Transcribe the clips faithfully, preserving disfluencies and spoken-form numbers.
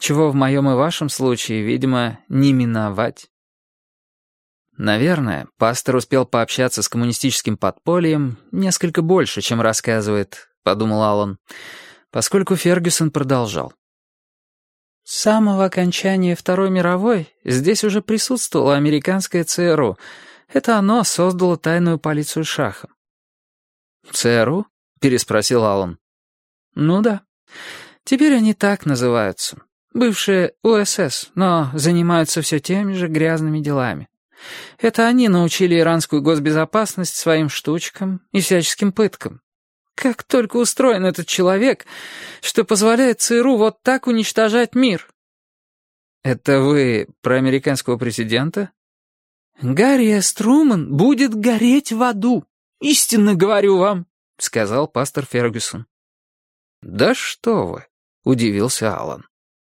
чего в моем и вашем случае, видимо, не миновать. Наверное, пастор успел пообщаться с коммунистическим подпольем несколько больше, чем рассказывает, — подумал Аллан, поскольку Фергюсон продолжал. С самого окончания Второй мировой здесь уже присутствовало американское ЦРУ. Это оно создало тайную полицию Шаха. «ЦРУ?» — переспросил Аллан. «Ну да. Теперь они так называются. Бывшие УСС, но занимаются все теми же грязными делами. Это они научили иранскую госбезопасность своим штучкам и всяческим пыткам. Как только устроен этот человек, что позволяет ЦРУ вот так уничтожать мир». «Это вы про американского президента?» «Гарри С. Трумэн будет гореть в аду. Истинно говорю вам», — сказал пастор Фергюсон. «Да что вы!» — удивился Аллан.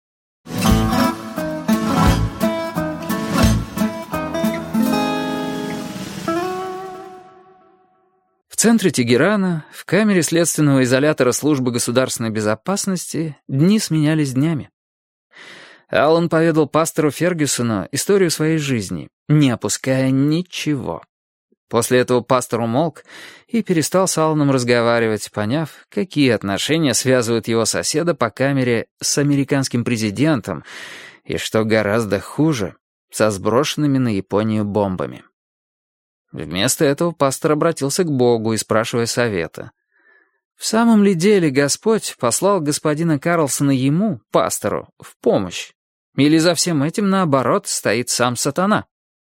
В центре Тегерана, в камере следственного изолятора службы государственной безопасности, дни сменялись днями. Аллан поведал пастору Фергюсону историю своей жизни, не опуская ничего. После этого пастор умолк и перестал с Алланом разговаривать, поняв, какие отношения связывают его соседа по камере с американским президентом и, что гораздо хуже, со сброшенными на Японию бомбами. Вместо этого пастор обратился к Богу и спрашивая совета. В самом ли деле Господь послал господина Карлсона ему, пастору, в помощь? Или за всем этим, наоборот, стоит сам сатана?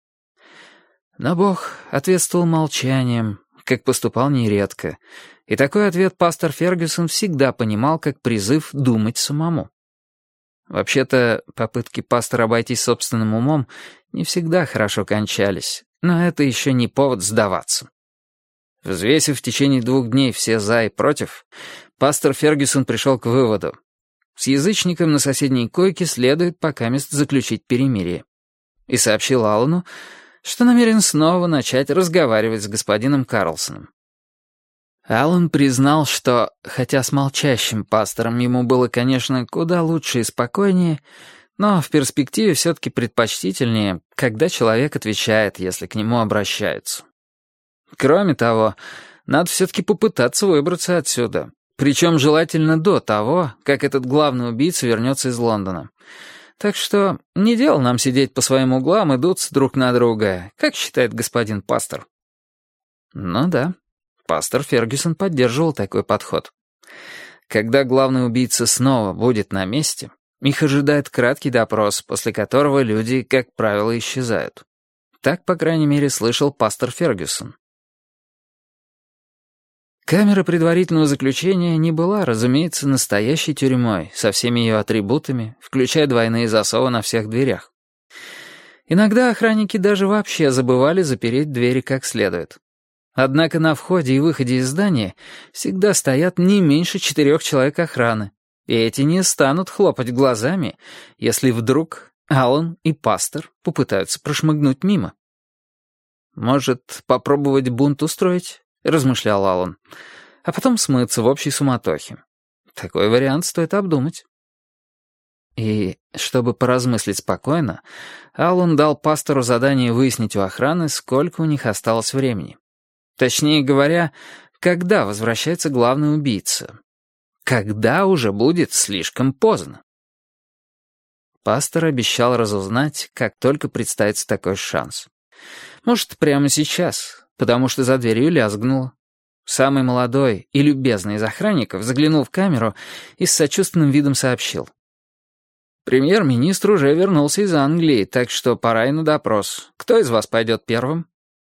Но Бог ответствовал молчанием, как поступал нередко, и такой ответ пастор Фергюсон всегда понимал как призыв думать самому. Вообще-то, попытки пастора обойтись собственным умом не всегда хорошо кончались, но это еще не повод сдаваться. Взвесив в течение двух дней все «за» и «против», пастор Фергюсон пришел к выводу. С язычником на соседней койке следует покамест заключить перемирие. И сообщил Аллану, что намерен снова начать разговаривать с господином Карлсоном. Аллан признал, что, хотя с молчащим пастором ему было, конечно, куда лучше и спокойнее, но в перспективе все-таки предпочтительнее, когда человек отвечает, если к нему обращаются. Кроме того, надо все-таки попытаться выбраться отсюда, причем желательно до того, как этот главный убийца вернется из Лондона. Так что не дело нам сидеть по своим углам и дуться друг на друга, как считает господин пастор. Ну да, пастор Фергюсон поддерживал такой подход. Когда главный убийца снова будет на месте, их ожидает краткий допрос, после которого люди, как правило, исчезают. Так, по крайней мере, слышал пастор Фергюсон. Камера предварительного заключения не была, разумеется, настоящей тюрьмой, со всеми ее атрибутами, включая двойные засовы на всех дверях. Иногда охранники даже вообще забывали запереть двери как следует. Однако на входе и выходе из здания всегда стоят не меньше четырех человек охраны, и эти не станут хлопать глазами, если вдруг Аллан и пастор попытаются прошмыгнуть мимо. «Может, попробовать бунт устроить?» — размышлял Аллан, а потом смыться в общей суматохе. Такой вариант стоит обдумать. И, чтобы поразмыслить спокойно, Аллан дал пастору задание выяснить у охраны, сколько у них осталось времени. Точнее говоря, когда возвращается главный убийца. Когда уже будет слишком поздно. Пастор обещал разузнать, как только представится такой шанс. Может, прямо сейчас, потому что за дверью лязгнуло. Самый молодой и любезный из охранников заглянул в камеру и с сочувственным видом сообщил. «Премьер-министр уже вернулся из Англии, так что пора и на допрос. Кто из вас пойдет первым?»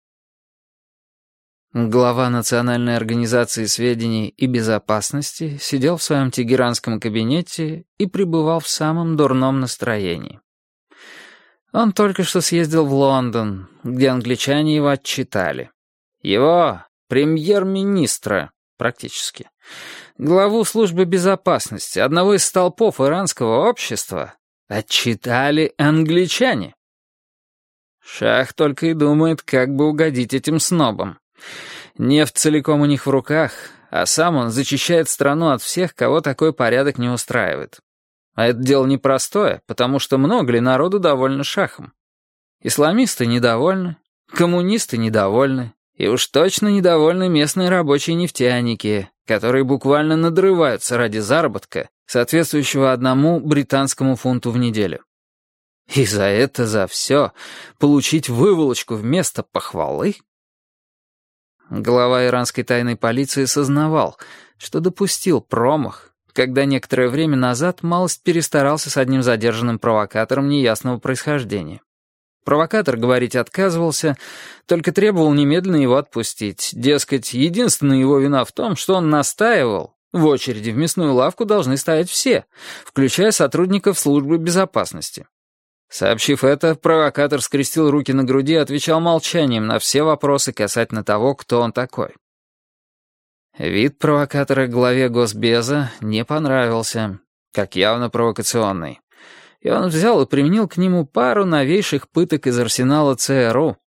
Глава Национальной организации сведений и безопасности сидел в своем тегеранском кабинете и пребывал в самом дурном настроении. Он только что съездил в Лондон, где англичане его отчитали. Его, премьер-министра, практически, главу службы безопасности, одного из столпов иранского общества, отчитали англичане. Шах только и думает, как бы угодить этим снобам. Нефть целиком у них в руках, а сам он зачищает страну от всех, кого такой порядок не устраивает. А это дело непростое, потому что много ли народу довольно шахом. Исламисты недовольны, коммунисты недовольны, и уж точно недовольны местные рабочие нефтяники, которые буквально надрываются ради заработка, соответствующего одному британскому фунту в неделю. И за это, за все, получить выволочку вместо похвалы? Глава иранской тайной полиции сознавал, что допустил промах, когда некоторое время назад малость перестарался с одним задержанным провокатором неясного происхождения. Провокатор говорить отказывался, только требовал немедленно его отпустить. Дескать, единственная его вина в том, что он настаивал, в очереди в мясную лавку должны стоять все, включая сотрудников службы безопасности. Сообщив это, провокатор скрестил руки на груди и отвечал молчанием на все вопросы касательно того, кто он такой. Вид провокатора главе Госбеза не понравился, как явно провокационный. И он взял и применил к нему пару новейших пыток из арсенала ЦРУ,